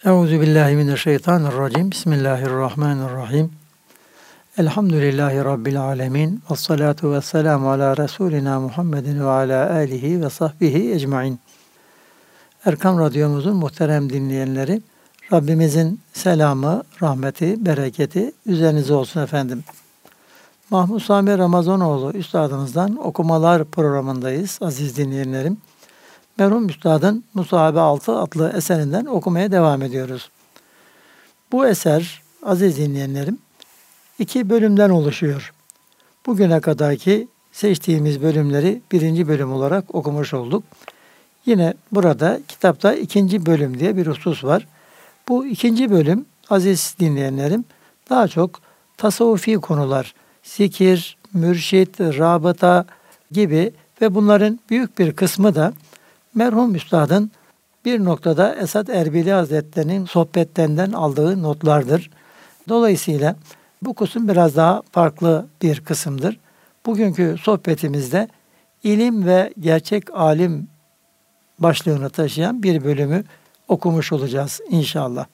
Euzubillahimineşşeytanirracim. Bismillahirrahmanirrahim. Elhamdülillahi Rabbil alemin. Vessalatu vesselamu ala Resulina Muhammedin ve ala alihi ve sahbihi ecmain. Erkam Radyomuzun muhterem dinleyenleri, Rabbimizin selamı, rahmeti, bereketi üzerinize olsun efendim. Mahmud Sami Ramazanoğlu Üstadımızdan okumalar programındayız aziz dinleyenlerim. Merhum Üstad'ın Musahabe 6 adlı eserinden okumaya devam ediyoruz. Bu eser aziz dinleyenlerim 2 bölümden oluşuyor. Bugüne kadarki seçtiğimiz bölümleri 1. bölüm olarak okumuş olduk. Yine burada kitapta 2. bölüm diye bir husus var. Bu 2. bölüm aziz dinleyenlerim daha çok tasavvufi konular, zikir, mürşit, rabıta gibi ve bunların büyük bir kısmı da merhum Üstad'ın bir noktada Esad Erbili Hazretleri'nin sohbetlerinden aldığı notlardır. Dolayısıyla bu kısım biraz daha farklı bir kısımdır. Bugünkü sohbetimizde ilim ve gerçek alim başlığını taşıyan bir bölümü okumuş olacağız inşallah.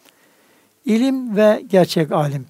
İlim ve gerçek alim.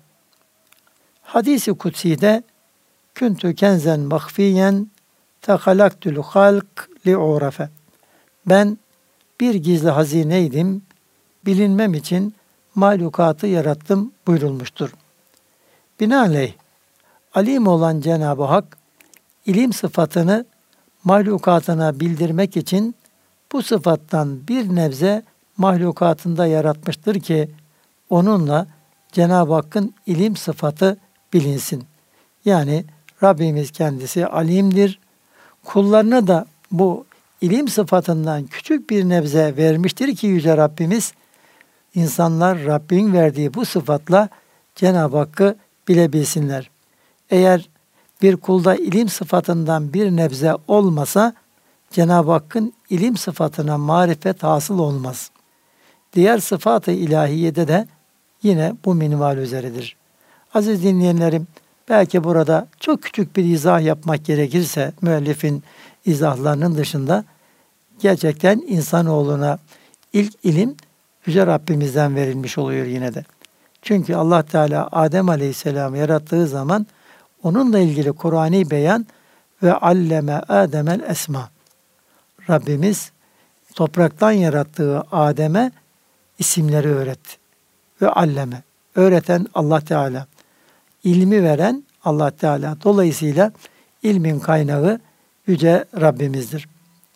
Hadis-i kutsi'de küntü kenzen mahfiyen tehalaktül halk li'urafe. Ben bir gizli hazineydim, bilinmem için mahlukatı yarattım buyurulmuştur. Binaenaleyh, alim olan Cenab-ı Hak, ilim sıfatını mahlukatına bildirmek için bu sıfattan bir nebze mahlukatında yaratmıştır ki, onunla Cenab-ı Hakk'ın ilim sıfatı bilinsin. Yani Rabbimiz kendisi alimdir, kullarına da bu İlim sıfatından küçük bir nebze vermiştir ki Yüce Rabbimiz, insanlar Rabbin verdiği bu sıfatla Cenab-ı Hakk'ı bilebilsinler. Eğer bir kulda ilim sıfatından bir nebze olmasa, Cenab-ı Hakk'ın ilim sıfatına marifet hasıl olmaz. Diğer sıfat-ı ilahiyede de yine bu minval üzeridir. Aziz dinleyenlerim, belki burada çok küçük bir izah yapmak gerekirse, müellifin izahlarının dışında, gerçekten insanoğluna ilk ilim Yüce Rabbimizden verilmiş oluyor yine de. Çünkü Allah Teala Adem Aleyhisselam'ı yarattığı zaman onunla ilgili Kur'ani beyan ve alleme Adem'el esma. Rabbimiz topraktan yarattığı Adem'e isimleri öğretti. Ve alleme. Öğreten Allah Teala. İlmi veren Allah Teala. Dolayısıyla ilmin kaynağı Yüce Rabbimizdir.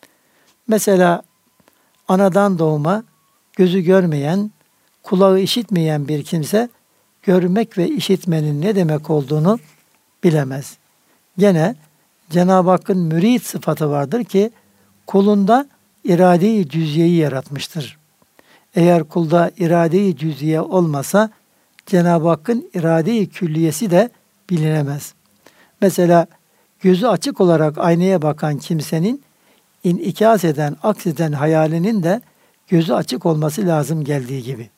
Mesela anadan doğma gözü görmeyen, kulağı işitmeyen bir kimse görmek ve işitmenin ne demek olduğunu bilemez. Gene Cenab-ı Hakk'ın mürid sıfatı vardır ki kulunda irade-i cüz'iyeyi yaratmıştır. Eğer kulda irade-i cüz'iye olmasa Cenab-ı Hakk'ın irade-i külliyesi de bilinemez. Mesela gözü açık olarak aynaya bakan kimsenin inikas eden, akseden hayalinin de gözü açık olması lazım geldiği gibi.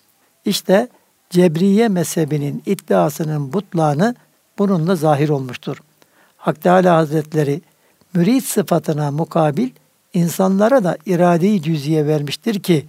İşte Cebriye mezhebinin iddiasının butlağını bununla zahir olmuştur. Hak Teâlâ Hazretleri mürid sıfatına mukabil insanlara da irade-i cüz'iye vermiştir ki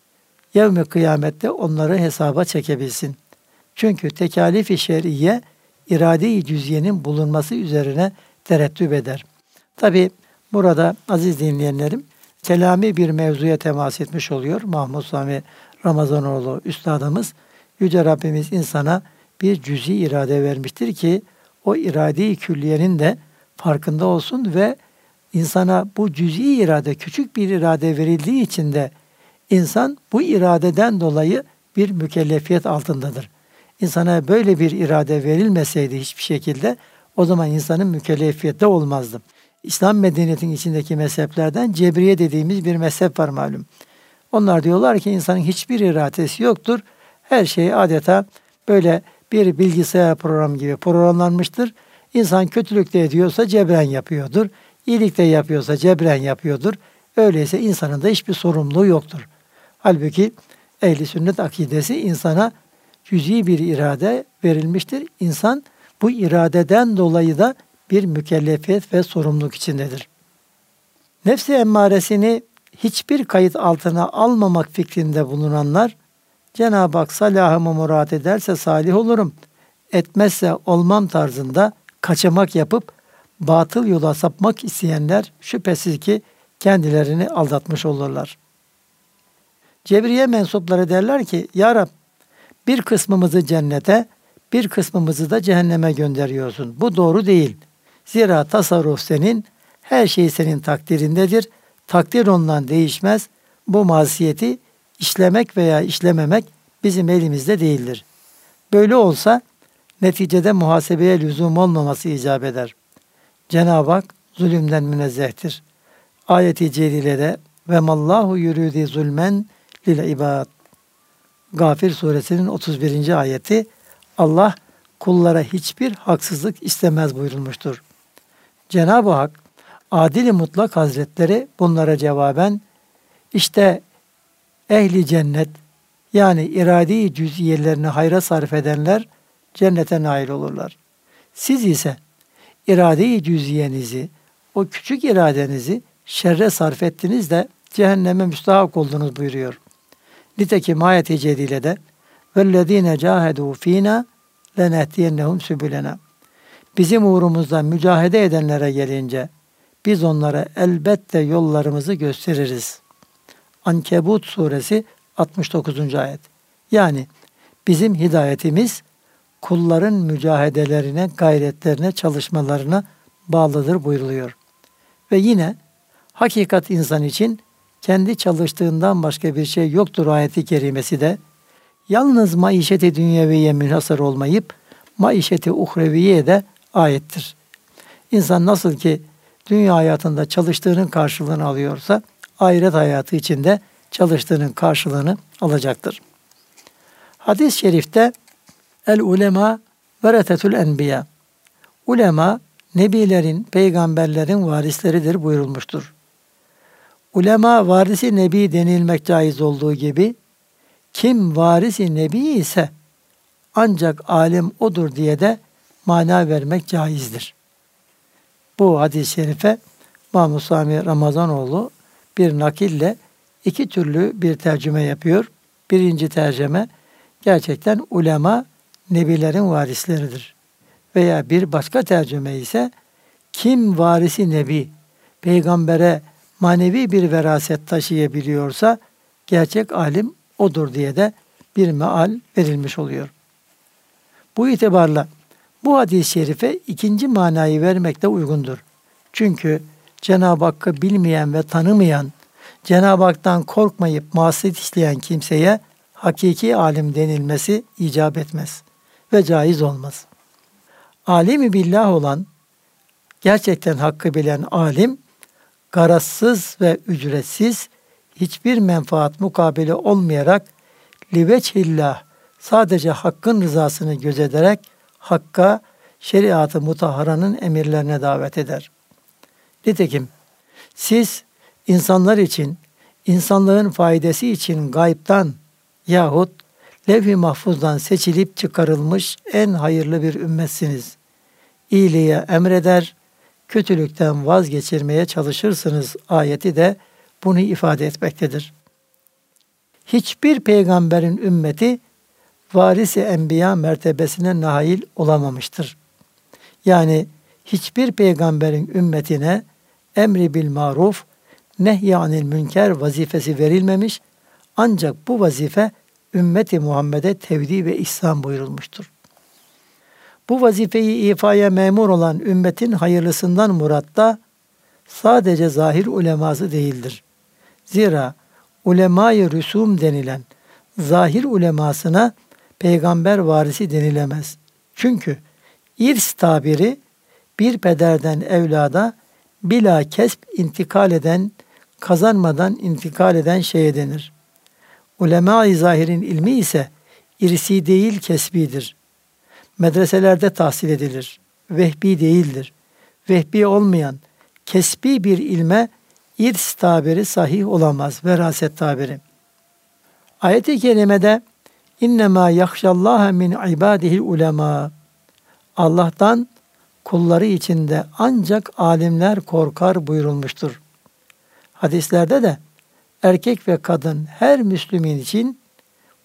yevm-i kıyamette onları hesaba çekebilsin. Çünkü tekalif-i şer'iye irade-i cüz'iyenin bulunması üzerine terettüp eder. Tabi burada aziz dinleyenlerim kelami bir mevzuya temas etmiş oluyor. Mahmud Sami Ramazanoğlu Üstadımız, Yüce Rabbimiz insana bir cüz'i irade vermiştir ki o irade-i külliyenin de farkında olsun ve insana bu cüz'i irade, küçük bir irade verildiği için de insan bu iradeden dolayı bir mükellefiyet altındadır. İnsana böyle bir irade verilmeseydi hiçbir şekilde o zaman insanın mükellefiyette olmazdı. İslam medeniyetinin içindeki mezheplerden Cebriye dediğimiz bir mezhep var malum. Onlar diyorlar ki insanın hiçbir iradesi yoktur. Her şey adeta böyle bir bilgisayar programı gibi programlanmıştır. İnsan kötülük de ediyorsa cebren yapıyordur. İyilik de yapıyorsa cebren yapıyordur. Öyleyse insanın da hiçbir sorumluluğu yoktur. Halbuki Ehl-i Sünnet akidesi insana cüz'i bir irade verilmiştir. İnsan bu iradeden dolayı da bir mükellefiyet ve sorumluluk içindedir. Nefs-i emmaresini hiçbir kayıt altına almamak fikrinde bulunanlar Cenab-ı Hak salahımı murat ederse salih olurum, etmezse olmam tarzında kaçamak yapıp batıl yola sapmak isteyenler şüphesiz ki kendilerini aldatmış olurlar. Cebriye mensupları derler ki, Ya Rab, bir kısmımızı cennete, bir kısmımızı da cehenneme gönderiyorsun. Bu doğru değil. Zira tasarruf senin, her şey senin takdirindedir. Takdir ondan değişmez. Bu masiyeti işlemek veya işlememek bizim elimizde değildir. Böyle olsa neticede muhasebeye lüzum olmaması icap eder. Cenab-ı Hak zulümden münezzehtir. Ayet-i celilede ve mallahu yuridi zulmen lil ibad. Gafir suresinin 31. ayeti, Allah kullara hiçbir haksızlık istemez buyurulmuştur. Cenab-ı Hak Adil-i Mutlak Hazretleri bunlara cevaben, işte ehli cennet yani irade-i cüz'iyelerini hayra sarf edenler cennete nail olurlar. Siz ise irade-i cüz'iyenizi, o küçük iradenizi şerre sarf ettiniz de cehenneme müstahak oldunuz buyuruyor. Nitekim ayet-i celilede وَالَّذ۪ينَ جَاهَدُوا ف۪ينَا لَنَهْدِيَنَّهُمْ سُبُلَنَا. Bizim uğrumuzda mücahede edenlere gelince biz onlara elbette yollarımızı gösteririz. Ankebut suresi 69. ayet. Yani bizim hidayetimiz kulların mücahedelerine, gayretlerine, çalışmalarına bağlıdır buyruluyor. Ve yine hakikat insan için kendi çalıştığından başka bir şey yoktur ayeti kerimesi de yalnız maişeti dünyeviye münhasır olmayıp maişeti uhreviye de ayettir. İnsan nasıl ki dünya hayatında çalıştığının karşılığını alıyorsa ahiret hayatı içinde çalıştığının karşılığını alacaktır. Hadis-i şerifte el ulema veretetül enbiya. Ulema nebilerin, peygamberlerin varisleridir buyurulmuştur. Ulema varisi nebi denilmek caiz olduğu gibi kim varisi nebi ise ancak alim odur diye de mana vermek caizdir. Bu hadis-i şerife Mahmud Sami Ramazanoğlu bir nakille iki türlü bir tercüme yapıyor. Birinci tercüme gerçekten ulema nebilerin varisleridir. Veya bir başka tercüme ise kim varisi nebi, peygambere manevi bir veraset taşıyabiliyorsa gerçek alim odur diye de bir meal verilmiş oluyor. Bu itibarla bu hadis-i şerife ikinci manayı vermek de uygundur. Çünkü Cenab-ı Hakk'ı bilmeyen ve tanımayan, Cenab-ı Hak'tan korkmayıp masiyet işleyen kimseye hakiki alim denilmesi icap etmez ve caiz olmaz. Alimi billah olan, gerçekten hakkı bilen alim, garazsız ve ücretsiz, hiçbir menfaat mukabili olmayarak liveçhillah, sadece hakkın rızasını gözederek hakka, şeriat-ı mutahharanın emirlerine davet eder. Nitekim siz insanlar için, insanlığın faydası için gaybtan yahut levh-i mahfuzdan seçilip çıkarılmış en hayırlı bir ümmetsiniz. İyiliğe emreder, kötülükten vazgeçirmeye çalışırsınız ayeti de bunu ifade etmektedir. Hiçbir peygamberin ümmeti varis-i enbiya mertebesine nail olamamıştır. Yani hiçbir peygamberin ümmetine emri bil maruf, nehyanil münker vazifesi verilmemiş, ancak bu vazife ümmeti Muhammed'e tevdi ve ihsan buyurulmuştur. Bu vazifeyi ifaya memur olan ümmetin hayırlısından murat da sadece zahir uleması değildir. Zira ulema-i rüsum denilen zahir ulemasına peygamber varisi denilemez. Çünkü irs tabiri bir pederden evlada bila kesb intikal eden, kazanmadan intikal eden şeye denir. Ulema-i zahirin ilmi ise irsi değil kesbidir. Medreselerde tahsil edilir. Vehbi değildir. Vehbi olmayan kesbi bir ilme irs tabiri sahih olamaz. Veraset tabiri. Ayet-i kerimede İnnemâ yakşallâhe min ibâdihil ulemâ. Allah'tan kulları içinde ancak alimler korkar buyurulmuştur. Hadislerde de erkek ve kadın her Müslümin için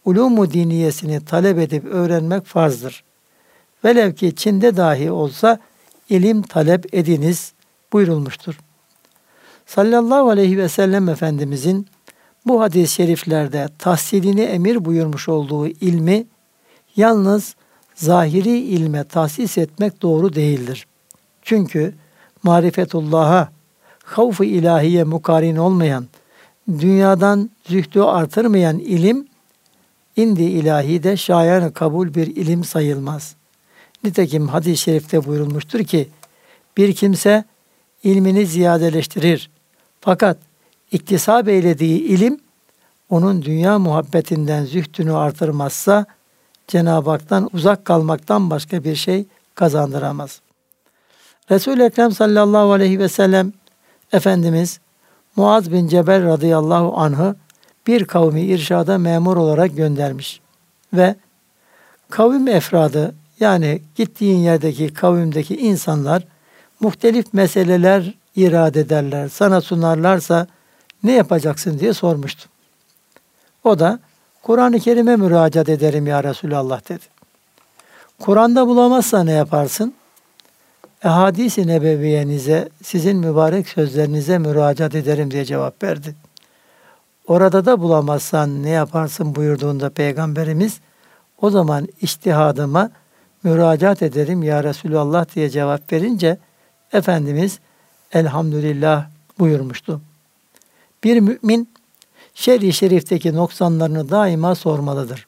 ulûm-u diniyesini talep edip öğrenmek farzdır. Velev ki Çin'de dahi olsa ilim talep ediniz buyurulmuştur. Sallallahu aleyhi ve sellem Efendimizin bu hadis-i şeriflerde tahsilini emir buyurmuş olduğu ilmi yalnız zahiri ilme tahsis etmek doğru değildir. Çünkü marifetullah'a, havf-ı ilahiye mukarin olmayan, dünyadan zühdü artırmayan ilim, indi ilahi de şayan kabul bir ilim sayılmaz. Nitekim hadis-i şerifte buyurulmuştur ki, bir kimse ilmini ziyadeleştirir. Fakat iktisap eylediği ilim, onun dünya muhabbetinden zühdünü artırmazsa, Cenab-ı Hak'tan uzak kalmaktan başka bir şey kazandıramaz. Resul-i Ekrem sallallahu aleyhi ve sellem Efendimiz Muaz bin Cebel radıyallahu anh'ı bir kavmi irşada memur olarak göndermiş ve kavim efradı, yani gittiğin yerdeki kavimdeki insanlar muhtelif meseleler irad ederler, sana sunarlarsa ne yapacaksın diye sormuştu. O da Kur'an-ı Kerim'e müracaat ederim ya Resulallah dedi. Kur'an'da bulamazsa ne yaparsın? Hadis-i nebeviyenize, sizin mübarek sözlerinize müracaat ederim diye cevap verdi. Orada da bulamazsan ne yaparsın buyurduğunda Peygamberimiz, o zaman içtihadıma müracaat ederim ya Resulallah diye cevap verince Efendimiz elhamdülillah buyurmuştu. Bir mümin şer-i şerifteki noksanlarını daima sormalıdır.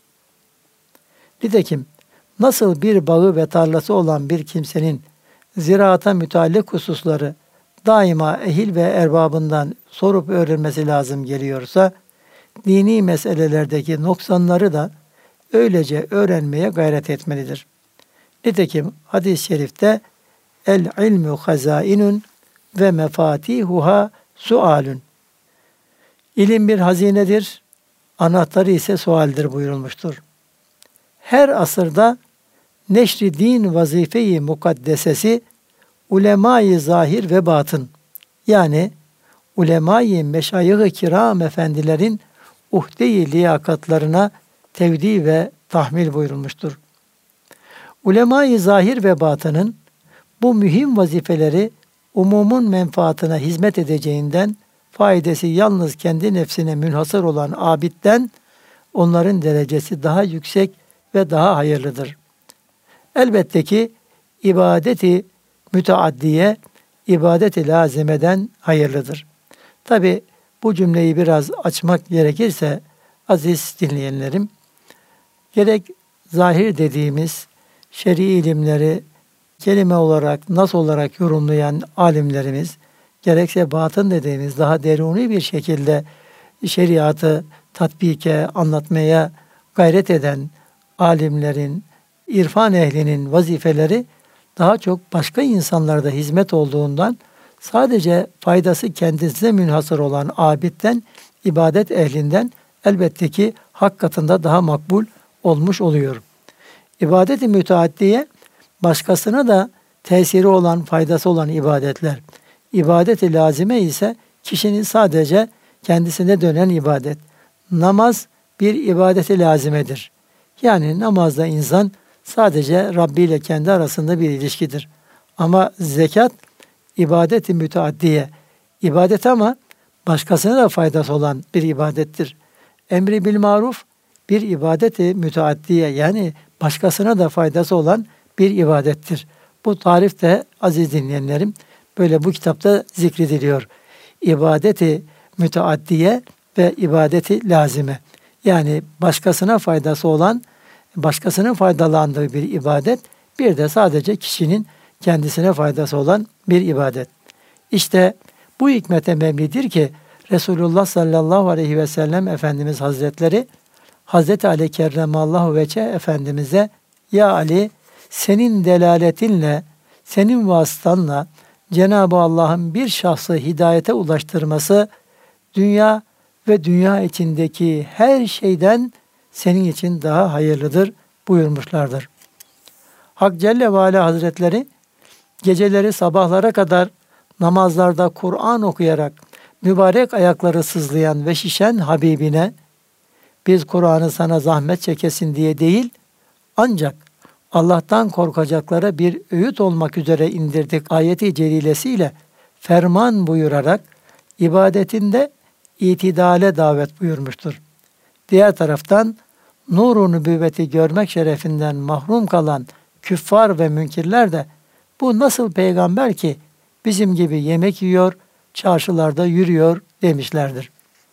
Nitekim nasıl bir bağı ve tarlası olan bir kimsenin ziraata müteallik hususları daima ehil ve erbabından sorup öğrenmesi lazım geliyorsa, dini meselelerdeki noksanları da öylece öğrenmeye gayret etmelidir. Nitekim hadis-i şerifte el ilmu hazainun ve mefatihuha sualun. İlim bir hazinedir, anahtarı ise sualdir buyurulmuştur. Her asırda neşri din vazife-i mukaddesesi ulema-i zahir ve batın, yani ulema-i meşayih-i kiram efendilerin uhde-i liyakatlarına tevdi ve tahmil buyurulmuştur. Ulema-i zahir ve batının bu mühim vazifeleri umumun menfaatına hizmet edeceğinden faydası yalnız kendi nefsine münhasır olan abidden onların derecesi daha yüksek ve daha hayırlıdır. Elbette ki ibadeti müteaddiye, ibadeti lazimeden hayırlıdır. Tabi bu cümleyi biraz açmak gerekirse aziz dinleyenlerim, gerek zahir dediğimiz şer'i ilimleri kelime olarak, nas olarak yorumlayan alimlerimiz, gerekse batın dediğimiz daha deruni bir şekilde şeriatı tatbike, anlatmaya gayret eden alimlerin, irfan ehlinin vazifeleri daha çok başka insanlarda hizmet olduğundan sadece faydası kendisine münhasır olan abidden, ibadet ehlinden elbette ki hak katında daha makbul olmuş oluyor. İbadet-i müteaddiye başkasına da tesiri olan, faydası olan ibadetler. İbadet-i lazime ise kişinin sadece kendisine dönen ibadet. Namaz bir ibadeti lazimedir. Yani namazda insan sadece Rabbi ile kendi arasında bir ilişkidir. Ama zekat ibadet-i müteaddiye. İbadet ama başkasına da faydası olan bir ibadettir. Emri bil maruf bir ibadet-i müteaddiye, yani başkasına da faydası olan bir ibadettir. Bu tarif de aziz dinleyenlerim böyle bu kitapta zikrediliyor. İbadeti müteaddiye ve ibadeti lazime. Yani başkasına faydası olan, başkasının faydalandığı bir ibadet, bir de sadece kişinin kendisine faydası olan bir ibadet. İşte bu hikmete mebnidir ki Resulullah sallallahu aleyhi ve sellem Efendimiz Hazretleri Hazreti Ali kerremallahu veçhe Efendimiz'e ya Ali, senin delaletinle, senin vasıtanla Cenab-ı Allah'ın bir şahsı hidayete ulaştırması dünya ve dünya içindeki her şeyden senin için daha hayırlıdır buyurmuşlardır. Hak Celle ve Ala Hazretleri geceleri sabahlara kadar namazlarda Kur'an okuyarak mübarek ayakları sızlayan ve şişen Habibine biz Kur'an'ı sana zahmet çekesin diye değil, ancak Allah'tan korkacaklara bir öğüt olmak üzere indirdik ayeti celilesiyle ferman buyurarak ibadetinde itidale davet buyurmuştur. Diğer taraftan nur-u nübüvveti görmek şerefinden mahrum kalan küffar ve münkirler de bu nasıl peygamber ki bizim gibi yemek yiyor, çarşılarda yürüyor demişlerdir.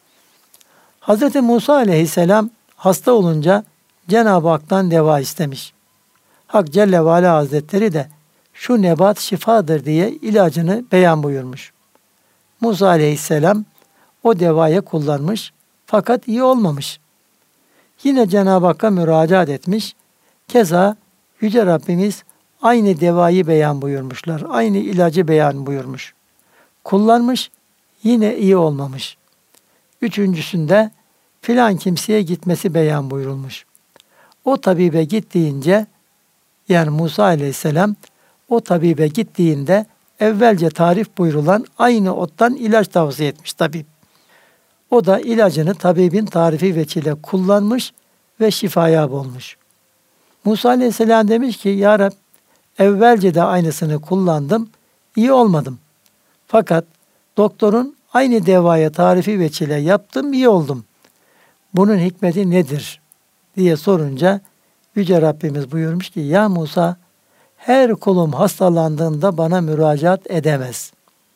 Hz. Musa aleyhisselam hasta olunca Cenab-ı Hak'tan deva istemiş. Hak Celle ve Ala Hazretleri de şu nebat şifadır diye ilacını beyan buyurmuş. Musa aleyhisselam o devayı kullanmış fakat iyi olmamış. Yine Cenab-ı Hakk'a müracaat etmiş. Keza Yüce Rabbimiz aynı devayı beyan buyurmuşlar. Aynı ilacı beyan buyurmuş. Kullanmış, yine iyi olmamış. Üçüncüsünde filan kimseye gitmesi beyan buyurulmuş. O tabibe git deyince, yani Musa aleyhisselam o tabibe gittiğinde evvelce tarif buyurulan aynı ottan ilaç tavsiye etmiş tabip. O da ilacını tabibin tarifi veçile kullanmış ve şifaya bulmuş. Musa aleyhisselam demiş ki, Ya Rab, evvelce de aynısını kullandım, iyi olmadım. Fakat doktorun aynı devaya tarifi veçile yaptım, iyi oldum. Bunun hikmeti nedir diye sorunca Yüce Rabbimiz buyurmuş ki, Ya Musa, her kulum hastalandığında bana müracaat edemez.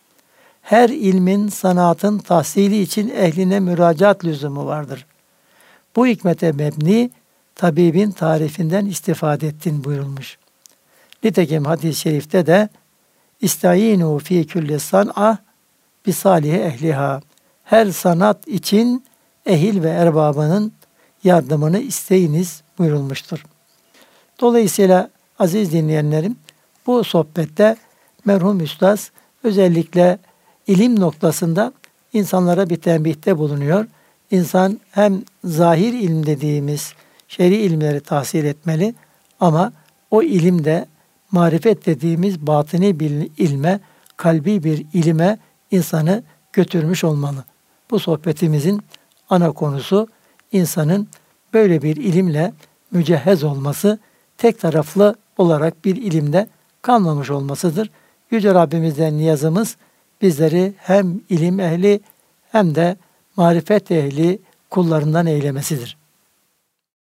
Her ilmin, sanatın tahsili için ehline müracaat lüzumu vardır. Bu hikmete mebni tabibin tarifinden istifade ettin buyurulmuş. Nitekim hadis-i şerifte de İsta'inu fi külli san'a bi salihi ehliha. Her sanat için ehil ve erbabının yardımını isteyiniz buyurulmuştur. Dolayısıyla aziz dinleyenlerim, bu sohbette merhum Üstad özellikle ilim noktasında insanlara bir tembihte bulunuyor. İnsan hem zahir ilim dediğimiz şer'i ilimleri tahsil etmeli ama o ilimde marifet dediğimiz batini bir ilme, kalbi bir ilime insanı götürmüş olmalı. Bu sohbetimizin ana konusu insanın böyle bir ilimle mücehhez olması, tek taraflı olarak bir ilimde kalmamış olmasıdır. Yüce Rabbimizden niyazımız bizleri hem ilim ehli hem de marifet ehli kullarından eylemesidir.